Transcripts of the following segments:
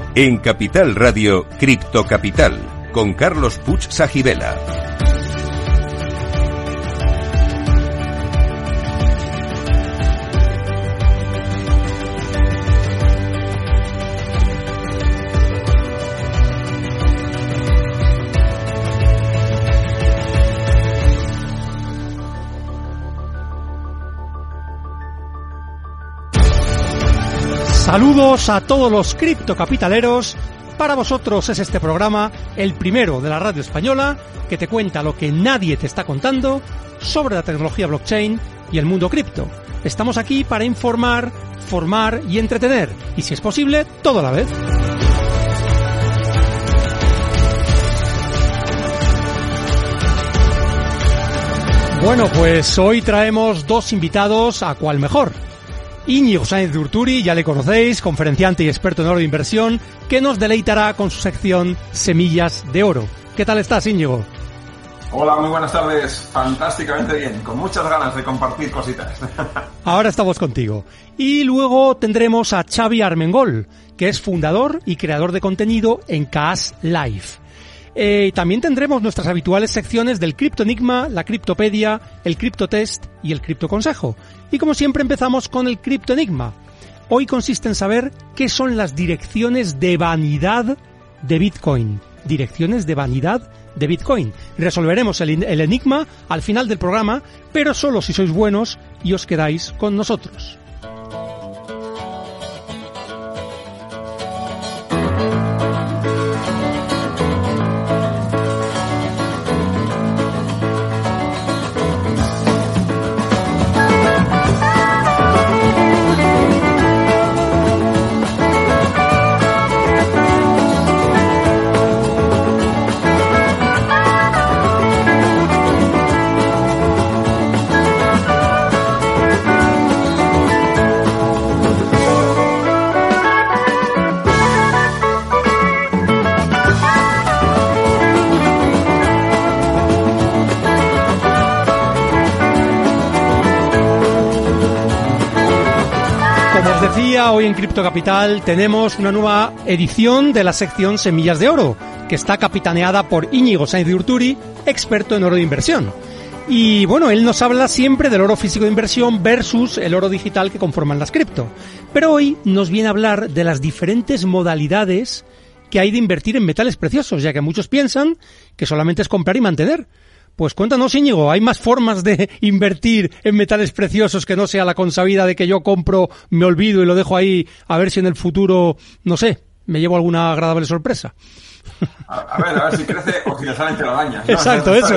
En Capital Radio, Cripto Capital, con Carlos Puig Sajibela. Saludos a todos los criptocapitaleros. Para vosotros es este programa, el primero de la radio española, que te cuenta lo que nadie te está contando sobre la tecnología blockchain y el mundo cripto. Estamos aquí para informar, formar y entretener, y si es posible, todo a la vez. Bueno, pues hoy traemos dos invitados, a cuál mejor. Íñigo Sáenz de Urturi, ya le conocéis, conferenciante y experto en oro de inversión, que nos deleitará con su sección Semillas de Oro. ¿Qué tal estás, Íñigo? Hola, muy buenas tardes. Fantásticamente bien, con muchas ganas de compartir cositas. Ahora estamos contigo. Y luego tendremos a Xavi Armengol, que es fundador y creador de contenido en Cash Life. También tendremos nuestras habituales secciones del Cripto Enigma, la Criptopedia, el Cripto Test y el Cripto Consejo. Y como siempre empezamos con el Cripto Enigma. Hoy consiste en saber qué son las direcciones de vanidad de Bitcoin. Direcciones de vanidad de Bitcoin. Resolveremos el enigma al final del programa, pero solo si sois buenos y os quedáis con nosotros. Hoy en Cripto Capital tenemos una nueva edición de la sección Semillas de Oro, que está capitaneada por Íñigo Sáenz de Urturi, experto en oro de inversión. Y bueno, él nos habla siempre del oro físico de inversión versus el oro digital que conforman las cripto. Pero hoy nos viene a hablar de las diferentes modalidades que hay de invertir en metales preciosos, ya que muchos piensan que solamente es comprar y mantener. Pues cuéntanos, Íñigo, ¿hay más formas de invertir en metales preciosos que no sea la consabida de que yo compro, me olvido y lo dejo ahí a ver si en el futuro, no sé, me llevo alguna agradable sorpresa? A ver si crece o si le salen telarañas, ¿no? Exacto, eso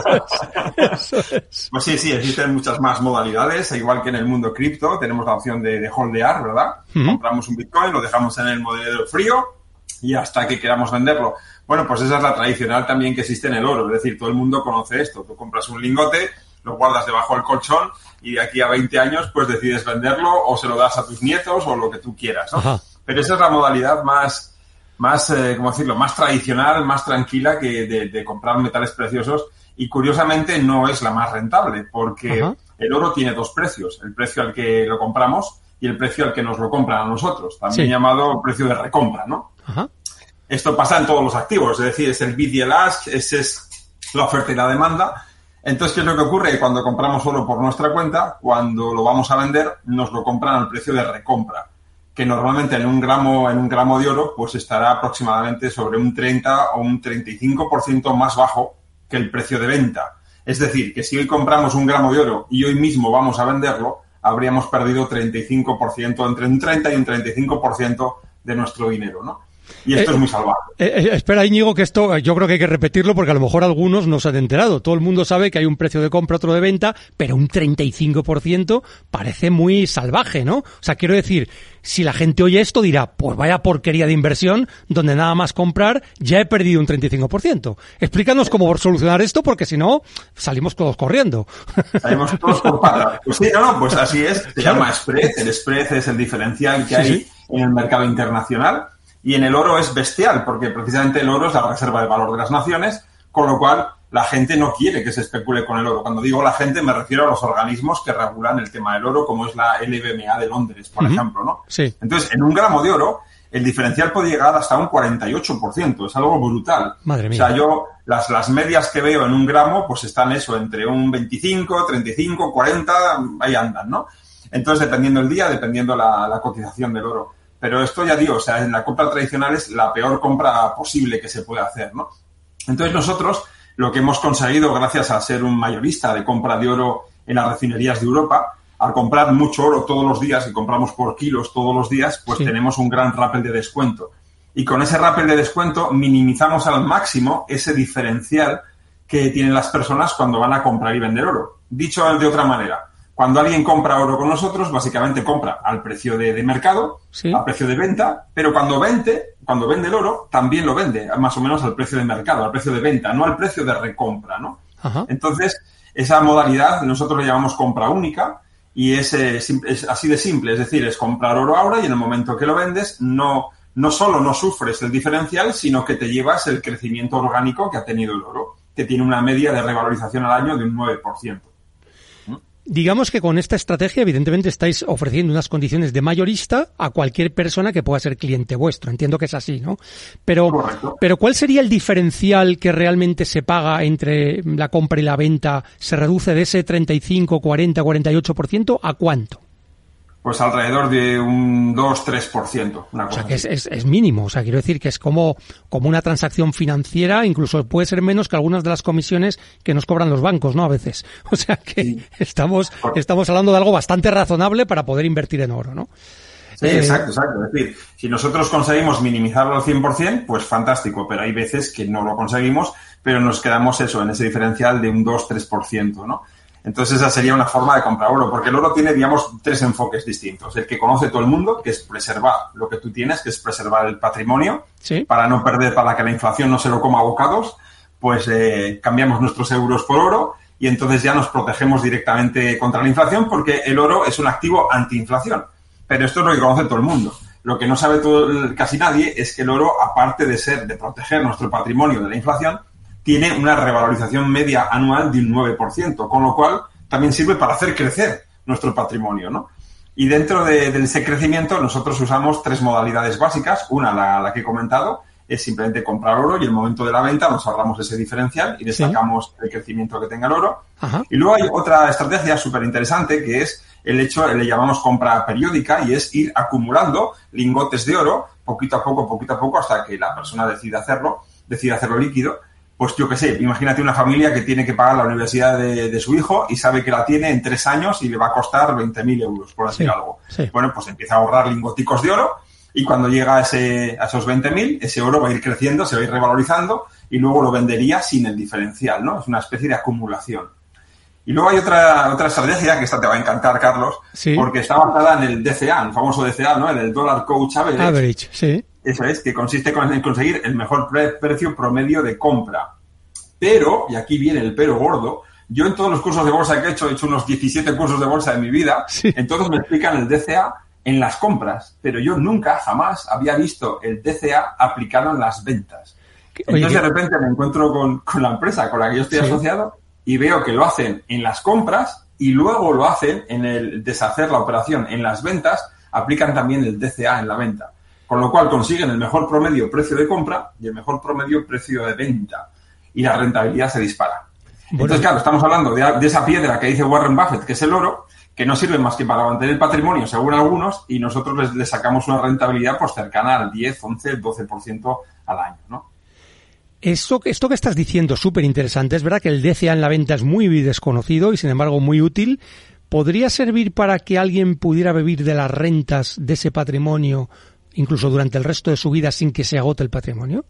es. Pues sí, existen muchas más modalidades, igual que en el mundo cripto, tenemos la opción de holdear, ¿verdad? Uh-huh. Compramos un Bitcoin, lo dejamos en el monedero frío y hasta que queramos venderlo. Bueno, pues esa es la tradicional también que existe en el oro. Es decir, todo el mundo conoce esto. Tú compras un lingote, lo guardas debajo del colchón y de aquí a 20 años pues decides venderlo o se lo das a tus nietos o lo que tú quieras, ¿no? Ajá. Pero esa es la modalidad más ¿cómo decirlo? Más tradicional, más tranquila que de comprar metales preciosos y curiosamente no es la más rentable porque Ajá. El oro tiene dos precios. El precio al que lo compramos y el precio al que nos lo compran a nosotros. También llamado precio de recompra, ¿no? Ajá. Esto pasa en todos los activos, es decir, es el bid y el ask, esa es la oferta y la demanda. Entonces, ¿qué es lo que ocurre? Cuando compramos oro por nuestra cuenta, cuando lo vamos a vender, nos lo compran al precio de recompra, que normalmente en un gramo de oro, pues estará aproximadamente sobre un 30 o un 35% más bajo que el precio de venta. Es decir, que si hoy compramos un gramo de oro y hoy mismo vamos a venderlo, habríamos perdido 35%, entre un 30 y un 35% de nuestro dinero, ¿no? Y esto es muy salvaje. Espera, Íñigo, que esto yo creo que hay que repetirlo porque a lo mejor algunos no se han enterado. Todo el mundo sabe que hay un precio de compra, otro de venta, pero un 35% parece muy salvaje, ¿no? O sea, quiero decir, si la gente oye esto dirá, pues vaya porquería de inversión, donde nada más comprar ya he perdido un 35%. Explícanos cómo solucionar esto porque si no, salimos todos corriendo. Salimos todos por patas. Pues sí, pues así es. Se llama spread. El spread es el diferencial que hay en el mercado internacional. Y en el oro es bestial, porque precisamente el oro es la reserva de valor de las naciones, con lo cual la gente no quiere que se especule con el oro. Cuando digo la gente me refiero a los organismos que regulan el tema del oro, como es la LBMA de Londres, por ejemplo, ¿no? Sí. Entonces, en un gramo de oro, el diferencial puede llegar hasta un 48%, es algo brutal. Madre mía. O sea, yo las medias que veo en un gramo, pues están eso, entre un 25, 35, 40, ahí andan, ¿no? Entonces, dependiendo el día, dependiendo la cotización del oro. Pero esto ya digo, o sea, en la compra tradicional es la peor compra posible que se puede hacer, ¿no? Entonces, nosotros lo que hemos conseguido, gracias a ser un mayorista de compra de oro en las refinerías de Europa, al comprar mucho oro todos los días, y compramos por kilos todos los días, pues tenemos un gran rappel de descuento. Y con ese rappel de descuento minimizamos al máximo ese diferencial que tienen las personas cuando van a comprar y vender oro. Dicho de otra manera, cuando alguien compra oro con nosotros, básicamente compra al precio de mercado, a precio de venta, pero cuando vende el oro, también lo vende más o menos al precio de mercado, al precio de venta, no al precio de recompra, ¿no? Ajá. Entonces, esa modalidad nosotros le llamamos compra única, y es así de simple, es decir, es comprar oro ahora y en el momento que lo vendes no solo no sufres el diferencial, sino que te llevas el crecimiento orgánico que ha tenido el oro, que tiene una media de revalorización al año de un 9%. Digamos que con esta estrategia, evidentemente, estáis ofreciendo unas condiciones de mayorista a cualquier persona que pueda ser cliente vuestro. Entiendo que es así, ¿no? Pero ¿cuál sería el diferencial que realmente se paga entre la compra y la venta? ¿Se reduce de ese 35, 40, 48% a cuánto? Pues alrededor de un 2-3%. Una cosa, o sea, que es mínimo. O sea, quiero decir que es como una transacción financiera, incluso puede ser menos que algunas de las comisiones que nos cobran los bancos, ¿no? A veces. O sea que estamos hablando de algo bastante razonable para poder invertir en oro, ¿no? Sí, exacto. Es decir, si nosotros conseguimos minimizarlo al 100%, pues fantástico, pero hay veces que no lo conseguimos, pero nos quedamos en ese diferencial de un 2-3%, ¿no? Entonces esa sería una forma de comprar oro, porque el oro tiene, digamos, 3 enfoques distintos. El que conoce todo el mundo, que es preservar lo que tú tienes, que es preservar el patrimonio, para no perder, para que la inflación no se lo coma a bocados, pues cambiamos nuestros euros por oro y entonces ya nos protegemos directamente contra la inflación, porque el oro es un activo antiinflación. Pero esto es lo que conoce todo el mundo. Lo que no sabe casi nadie es que el oro, aparte de proteger nuestro patrimonio de la inflación, tiene una revalorización media anual de un 9%, con lo cual también sirve para hacer crecer nuestro patrimonio, ¿no? Y dentro de ese crecimiento nosotros usamos 3 modalidades básicas. Una, la que he comentado, es simplemente comprar oro y en el momento de la venta nos ahorramos ese diferencial y destacamos el crecimiento que tenga el oro. Ajá. Y luego hay otra estrategia súper interesante que es le llamamos compra periódica, y es ir acumulando lingotes de oro poquito a poco, hasta que la persona decida hacerlo líquido. Pues yo qué sé, imagínate una familia que tiene que pagar la universidad de su hijo y sabe que la tiene en 3 años y le va a costar 20.000 euros, por decir algo. Sí. Bueno, pues empieza a ahorrar lingoticos de oro y cuando llega a esos 20.000, ese oro va a ir creciendo, se va a ir revalorizando y luego lo vendería sin el diferencial, ¿no? Es una especie de acumulación. Y luego hay otra estrategia, que esta te va a encantar, Carlos, porque está basada en el DCA, el famoso DCA, ¿no? En el Dollar Cost Average. Sí. Eso es, que consiste en conseguir el mejor precio promedio de compra. Pero, y aquí viene el pero gordo, yo en todos los cursos de bolsa que he hecho unos 17 cursos de bolsa en mi vida, en todos me explican el DCA en las compras, pero yo nunca, jamás había visto el DCA aplicado en las ventas. Entonces, de repente me encuentro con la empresa con la que yo estoy asociado y veo que lo hacen en las compras y luego lo hacen en el deshacer la operación en las ventas, aplican también el DCA en la venta. Con lo cual consiguen el mejor promedio precio de compra y el mejor promedio precio de venta. Y la rentabilidad se dispara. Bueno. Entonces, claro, estamos hablando de esa piedra que dice Warren Buffett, que es el oro, que no sirve más que para mantener el patrimonio, según algunos, y nosotros les sacamos una rentabilidad pues cercana al 10, 11, 12% al año, ¿no? Esto que estás diciendo es súper interesante. Es verdad que el DCA en la venta es muy desconocido y, sin embargo, muy útil. ¿Podría servir para que alguien pudiera vivir de las rentas de ese patrimonio incluso durante el resto de su vida sin que se agote el patrimonio?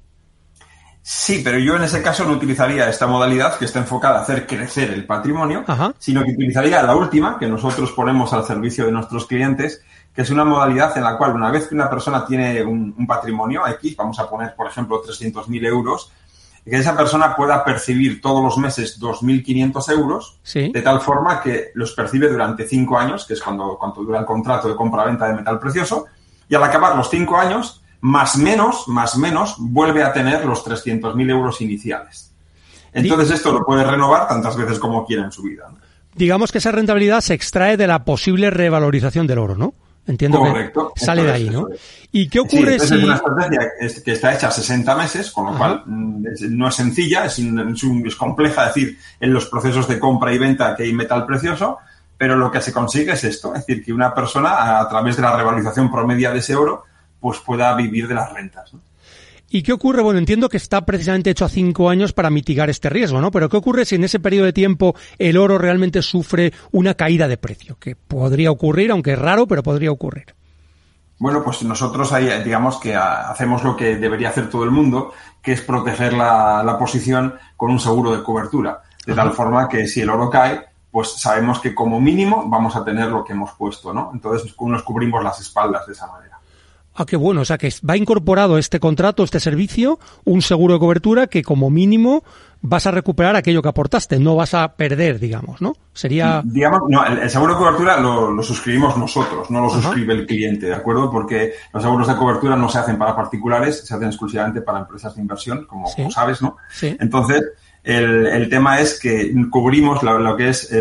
Sí, pero yo en ese caso no utilizaría esta modalidad que está enfocada a hacer crecer el patrimonio, sino que utilizaría la última que nosotros ponemos al servicio de nuestros clientes, que es una modalidad en la cual una vez que una persona tiene un patrimonio X, vamos a poner, por ejemplo, 300.000 euros, que esa persona pueda percibir todos los meses 2.500 euros, de tal forma que los percibe durante 5 años, que es cuando dura el contrato de compra-venta de metal precioso, y al acabar los 5 años, más menos, vuelve a tener los 300.000 euros iniciales. Entonces esto lo puede renovar tantas veces como quiera en su vida, ¿no? Digamos que esa rentabilidad se extrae de la posible revalorización del oro, ¿no? Entiendo. Correcto, que sale de ahí, ¿no? ¿Y qué ocurre si...? Es una estrategia que está hecha a 60 meses, con lo cual no es sencilla, es compleja, es decir, en los procesos de compra y venta que hay metal precioso, pero lo que se consigue es esto, es decir, que una persona, a través de la revalorización promedia de ese oro, pues pueda vivir de las rentas, ¿no? ¿Y qué ocurre? Bueno, entiendo que está precisamente hecho a 5 años para mitigar este riesgo, ¿no? Pero ¿qué ocurre si en ese periodo de tiempo el oro realmente sufre una caída de precio? Que podría ocurrir, aunque es raro, pero podría ocurrir. Bueno, pues nosotros ahí, digamos que hacemos lo que debería hacer todo el mundo, que es proteger la posición con un seguro de cobertura. De tal forma que si el oro cae, pues sabemos que como mínimo vamos a tener lo que hemos puesto, ¿no? Entonces nos cubrimos las espaldas de esa manera. Ah, qué bueno. O sea, que va incorporado este contrato, este servicio, un seguro de cobertura que como mínimo vas a recuperar aquello que aportaste, no vas a perder, digamos, ¿no? Sería... Digamos, no, el seguro de cobertura lo suscribimos nosotros, no lo suscribe el cliente, ¿de acuerdo? Porque los seguros de cobertura no se hacen para particulares, se hacen exclusivamente para empresas de inversión, como sabes, ¿no? Sí. Entonces, el tema es que cubrimos lo que es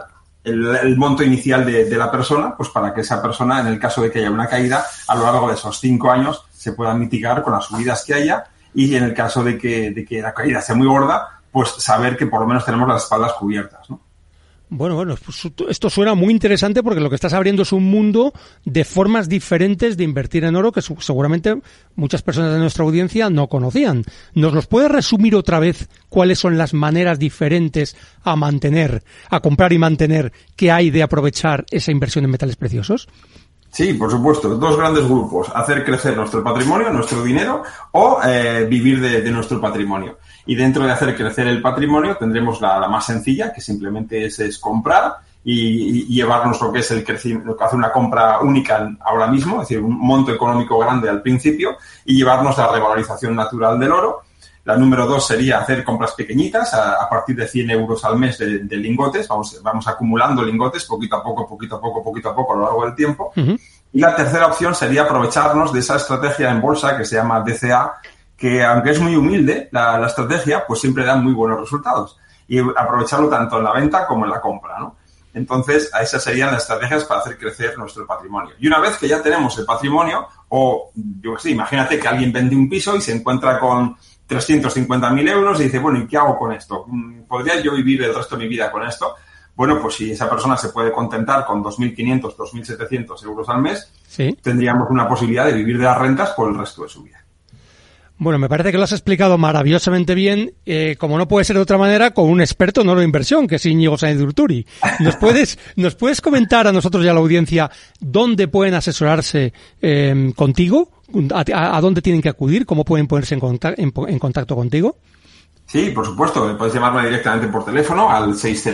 el monto inicial de la persona, pues para que esa persona, en el caso de que haya una caída, a lo largo de esos 5 años se pueda mitigar con las subidas que haya, y en el caso de que la caída sea muy gorda, pues saber que por lo menos tenemos las espaldas cubiertas, ¿no? Bueno, pues esto suena muy interesante porque lo que estás abriendo es un mundo de formas diferentes de invertir en oro que seguramente muchas personas de nuestra audiencia no conocían. ¿Nos los puedes resumir otra vez cuáles son las maneras diferentes a comprar y mantener que hay de aprovechar esa inversión en metales preciosos? Sí, por supuesto. 2 grandes grupos. Hacer crecer nuestro patrimonio, nuestro dinero, o vivir de nuestro patrimonio. Y dentro de hacer crecer el patrimonio tendremos la más sencilla, que simplemente es comprar y llevarnos lo que es el crecimiento, hacer una compra única ahora mismo, es decir, un monto económico grande al principio, y llevarnos la revalorización natural del oro. La número 2 sería hacer compras pequeñitas a partir de 100 euros al mes de lingotes. Vamos acumulando lingotes poquito a poco a lo largo del tiempo. Uh-huh. Y la tercera opción sería aprovecharnos de esa estrategia en bolsa que se llama DCA, que aunque es muy humilde la estrategia, pues siempre da muy buenos resultados. Y aprovecharlo tanto en la venta como en la compra, ¿no? Entonces, esas serían las estrategias para hacer crecer nuestro patrimonio. Y una vez que ya tenemos el patrimonio, o yo qué sé, imagínate que alguien vende un piso y se encuentra con 350.000 euros y dice, bueno, ¿y qué hago con esto? ¿Podría yo vivir el resto de mi vida con esto? Bueno, pues si esa persona se puede contentar con 2.500, 2.700 euros al mes, ¿sí?, tendríamos una posibilidad de vivir de las rentas por el resto de su vida. Bueno, me parece que lo has explicado maravillosamente bien, como no puede ser de otra manera, con un experto en oro de inversión, que es Íñigo Sáenz de Urturi. ¿Nos puedes comentar a nosotros y a la audiencia dónde pueden asesorarse contigo? ¿A dónde tienen que acudir? ¿Cómo pueden ponerse en contacto contigo? Sí, por supuesto. Puedes llamarme directamente por teléfono al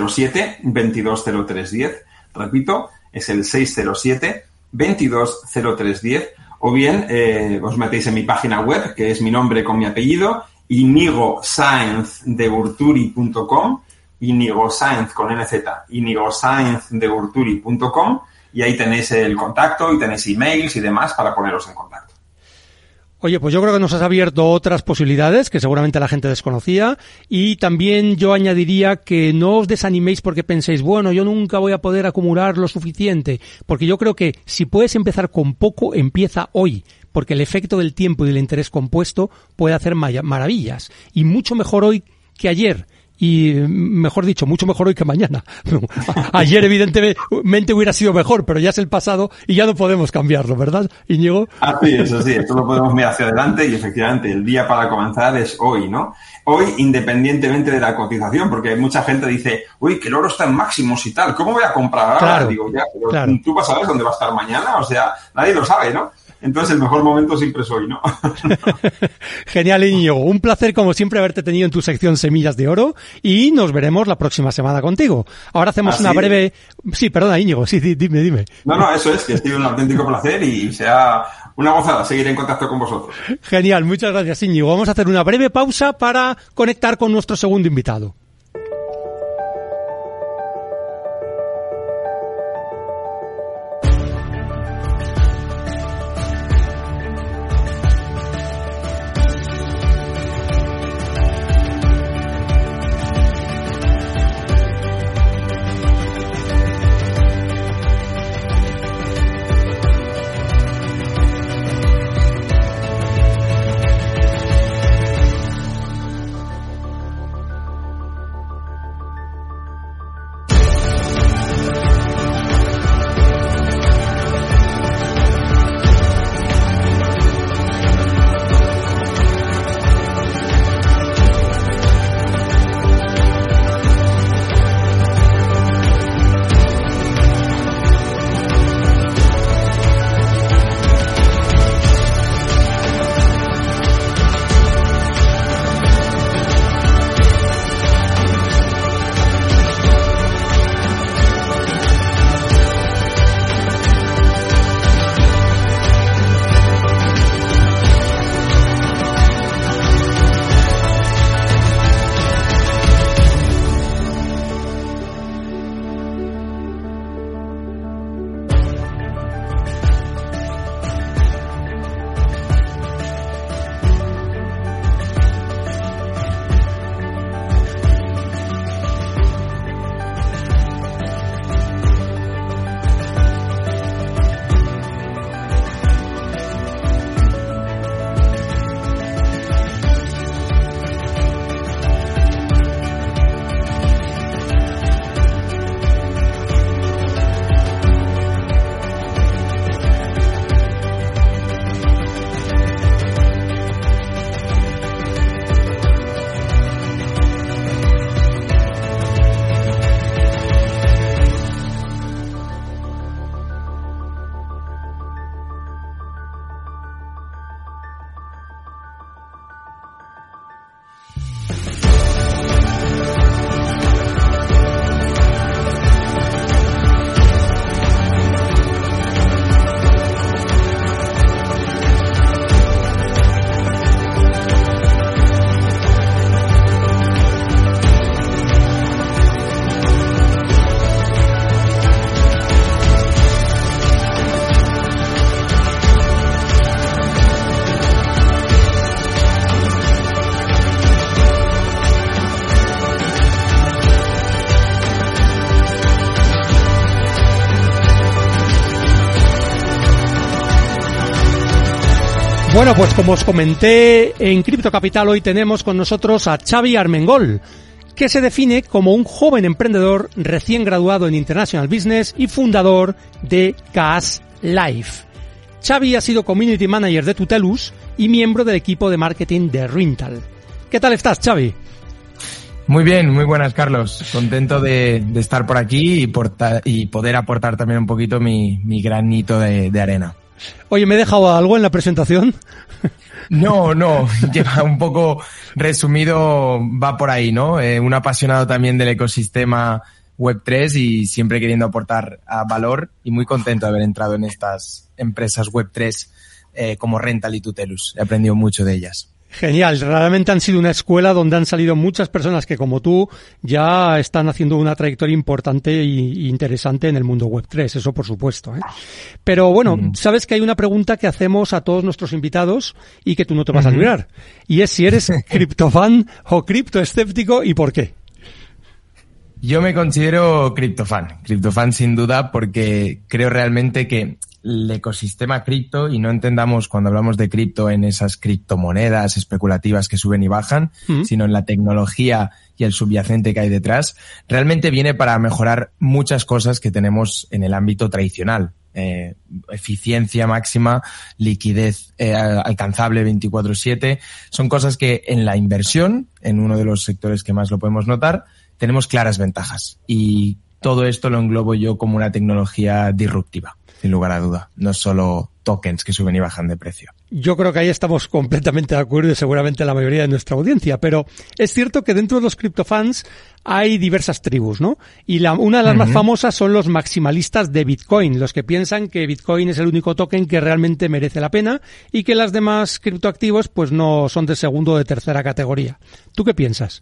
607-220310. Repito, es el 607-220310. O bien os metéis en mi página web, que es mi nombre con mi apellido, inigosaenzdeurturi.com, Íñigo Sáenz con NZ, inigosaenzdeurturi.com, y ahí tenéis el contacto y tenéis emails y demás para poneros en contacto. Oye, pues yo creo que nos has abierto otras posibilidades que seguramente la gente desconocía, y también yo añadiría que no os desaniméis porque penséis, bueno, yo nunca voy a poder acumular lo suficiente, porque yo creo que si puedes empezar con poco, empieza hoy, porque el efecto del tiempo y del interés compuesto puede hacer maravillas, y mucho mejor hoy que ayer. Y, mejor dicho, mucho mejor hoy que mañana. Ayer, evidentemente, hubiera sido mejor, pero ya es el pasado y ya no podemos cambiarlo, ¿verdad, Íñigo? Así es, esto lo podemos mirar hacia adelante y, efectivamente, el día para comenzar es hoy, ¿no? Hoy, independientemente de la cotización, porque mucha gente dice, uy, que el oro está en máximos y tal, ¿cómo voy a comprar ahora? Claro, digo, ya, pero claro. ¿Tú vas a ver dónde va a estar mañana? O sea, nadie lo sabe, ¿no? Entonces el mejor momento siempre es hoy, ¿no? Genial, Íñigo. Un placer, como siempre, haberte tenido en tu sección Semillas de Oro, y nos veremos la próxima semana contigo. Ahora hacemos una breve... Sí, perdona, Íñigo. Sí, dime. No, eso es, que ha sido un auténtico placer y sea una gozada seguir en contacto con vosotros. Genial, muchas gracias, Íñigo. Vamos a hacer una breve pausa para conectar con nuestro segundo invitado. Bueno, pues como os comenté, en Cripto Capital hoy tenemos con nosotros a Xavi Armengol, que se define como un joven emprendedor recién graduado en International Business y fundador de Cash Life. Xavi ha sido Community Manager de Tutelus y miembro del equipo de marketing de Rintal. ¿Qué tal estás, Xavi? Muy bien, muy buenas, Carlos. Contento de estar por aquí y poder aportar también un poquito mi granito de arena. Oye, ¿me he dejado algo en la presentación? No, lleva un poco resumido, va por ahí, ¿no? Un apasionado también del ecosistema Web3 y siempre queriendo aportar valor y muy contento de haber entrado en estas empresas Web3 como Rintal y Tutelus. He aprendido mucho de ellas. Genial, realmente han sido una escuela donde han salido muchas personas que como tú ya están haciendo una trayectoria importante y interesante en el mundo Web3, eso por supuesto, ¿eh? Pero bueno, sabes que hay una pregunta que hacemos a todos nuestros invitados y que tú no te vas a librar, y es si eres criptofan o criptoescéptico y por qué. Yo me considero criptofan sin duda, porque creo realmente que el ecosistema cripto, y no entendamos cuando hablamos de cripto en esas criptomonedas especulativas que suben y bajan, sino en la tecnología y el subyacente que hay detrás, realmente viene para mejorar muchas cosas que tenemos en el ámbito tradicional. Eficiencia máxima, liquidez alcanzable 24/7, son cosas que en la inversión, en uno de los sectores que más lo podemos notar, tenemos claras ventajas. Y todo esto lo englobo yo como una tecnología disruptiva, sin lugar a duda. No solo tokens que suben y bajan de precio. Yo creo que ahí estamos completamente de acuerdo y seguramente la mayoría de nuestra audiencia, pero es cierto que dentro de los criptofans hay diversas tribus, ¿no? Y una de las más famosas son los maximalistas de Bitcoin, los que piensan que Bitcoin es el único token que realmente merece la pena y que las demás criptoactivos pues no son de segunda o de tercera categoría. ¿Tú qué piensas?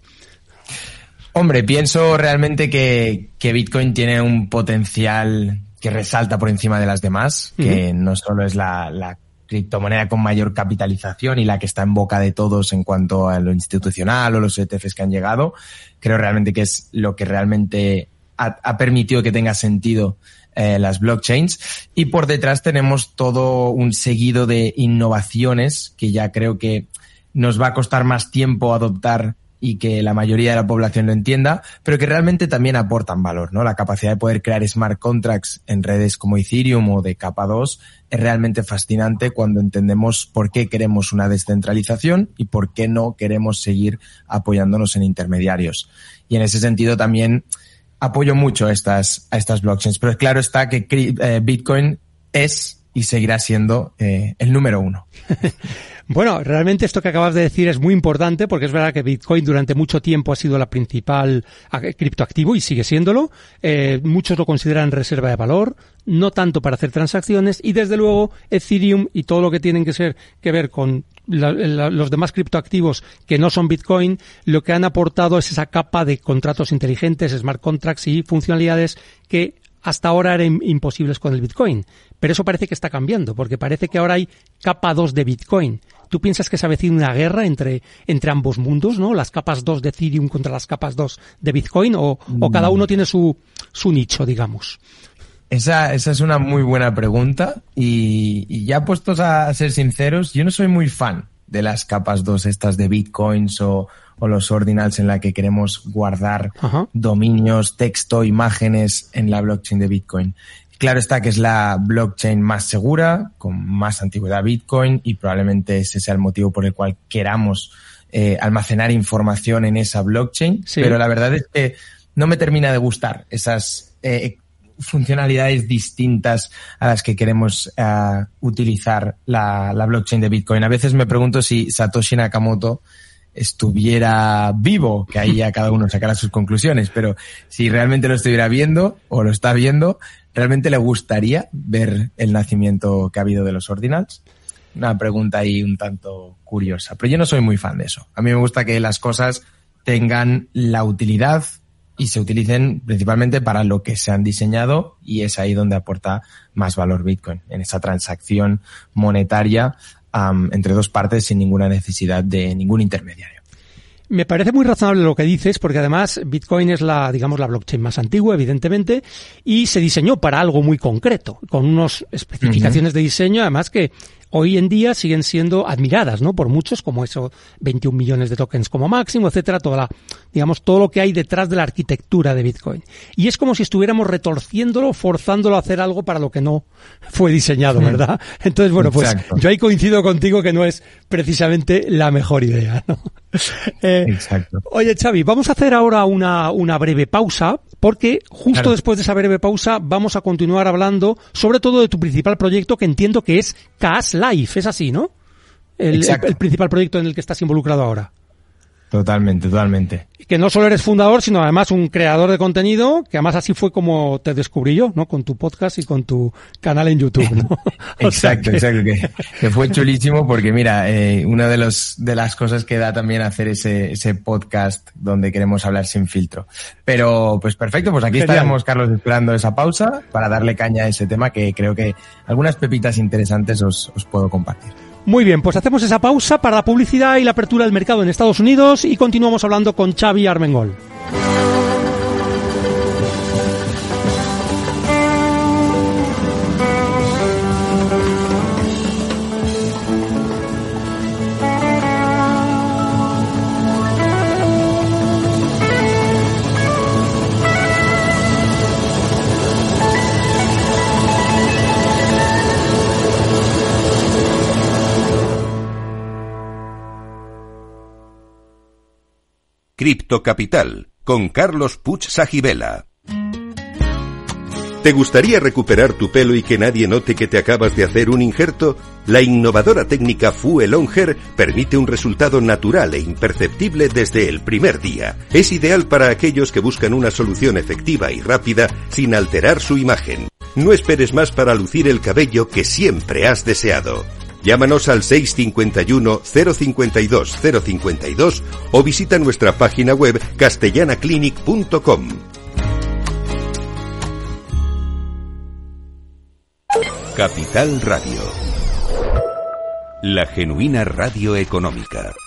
Hombre, pienso realmente que Bitcoin tiene un potencial que resalta por encima de las demás, que no solo es la criptomoneda con mayor capitalización y la que está en boca de todos en cuanto a lo institucional o los ETFs que han llegado. Creo realmente que es lo que realmente ha permitido que tenga sentido las blockchains. Y por detrás tenemos todo un seguido de innovaciones que ya creo que nos va a costar más tiempo adoptar y que la mayoría de la población lo entienda, pero que realmente también aportan valor, ¿no? La capacidad de poder crear smart contracts en redes como Ethereum o de capa 2 es realmente fascinante cuando entendemos por qué queremos una descentralización y por qué no queremos seguir apoyándonos en intermediarios. Y en ese sentido también apoyo mucho a estas blockchains, pero claro está que Bitcoin es y seguirá siendo el número uno. Bueno, realmente esto que acabas de decir es muy importante porque es verdad que Bitcoin durante mucho tiempo ha sido la principal criptoactivo y sigue siéndolo. Muchos lo consideran reserva de valor, no tanto para hacer transacciones, y desde luego Ethereum y todo lo que tienen que ver con los demás criptoactivos que no son Bitcoin, lo que han aportado es esa capa de contratos inteligentes, smart contracts y funcionalidades que hasta ahora eran imposibles con el Bitcoin. Pero eso parece que está cambiando, porque parece que ahora hay capa 2 de Bitcoin. ¿Tú piensas que se avecina una guerra entre ambos mundos, ¿no? Las capas 2 de Ethereum contra las capas 2 de Bitcoin, o cada uno tiene su nicho, digamos. Esa es una muy buena pregunta, y ya puestos a ser sinceros, yo no soy muy fan de las capas 2 estas de Bitcoins o los ordinals en la que queremos guardar dominios, texto, imágenes en la blockchain de Bitcoin. Claro está que es la blockchain más segura, con más antigüedad Bitcoin, y probablemente ese sea el motivo por el cual queramos almacenar información en esa blockchain. Sí. Pero la verdad es que no me termina de gustar esas funcionalidades distintas a las que queremos utilizar la blockchain de Bitcoin. A veces me pregunto si Satoshi Nakamoto estuviera vivo, que ahí ya cada uno sacará sus conclusiones, pero si realmente lo estuviera viendo o lo está viendo, ¿realmente le gustaría ver el nacimiento que ha habido de los ordinals? Una pregunta ahí un tanto curiosa, pero yo no soy muy fan de eso. A mí me gusta que las cosas tengan la utilidad y se utilicen principalmente para lo que se han diseñado, y es ahí donde aporta más valor Bitcoin, en esa transacción monetaria entre dos partes sin ninguna necesidad de ningún intermediario. Me parece muy razonable lo que dices, porque además Bitcoin es la blockchain más antigua, evidentemente, y se diseñó para algo muy concreto, con unas especificaciones de diseño, además que hoy en día siguen siendo admiradas, ¿no? Por muchos, como eso, 21 millones de tokens como máximo, etcétera, todo lo que hay detrás de la arquitectura de Bitcoin. Y es como si estuviéramos retorciéndolo, forzándolo a hacer algo para lo que no fue diseñado, ¿verdad? Entonces, bueno, pues exacto. Yo ahí coincido contigo que no es precisamente la mejor idea, ¿no? Exacto. Oye, Xavi, vamos a hacer ahora una breve pausa, porque justo después de esa breve pausa vamos a continuar hablando sobre todo de tu principal proyecto, que entiendo que es Cash Life, es así, ¿no? El principal proyecto en el que estás involucrado ahora. Totalmente. Y que no solo eres fundador, sino además un creador de contenido, que además así fue como te descubrí yo, ¿no? Con tu podcast y con tu canal en YouTube, ¿no? Exacto, que fue chulísimo porque mira, una de las cosas que da también hacer ese podcast donde queremos hablar sin filtro. Pero pues perfecto, pues aquí estaremos, Carlos, esperando esa pausa para darle caña a ese tema que creo que algunas pepitas interesantes os puedo compartir. Muy bien, pues hacemos esa pausa para la publicidad y la apertura del mercado en Estados Unidos y continuamos hablando con Xavi Armengol. Cripto Capital, con Carlos Puig Sajibela. ¿Te gustaría recuperar tu pelo y que nadie note que te acabas de hacer un injerto? La innovadora técnica Fue Longer permite un resultado natural e imperceptible desde el primer día. Es ideal para aquellos que buscan una solución efectiva y rápida sin alterar su imagen. No esperes más para lucir el cabello que siempre has deseado. Llámanos al 651 052 052 o visita nuestra página web castellanaclinic.com. Capital Radio. La genuina radio económica.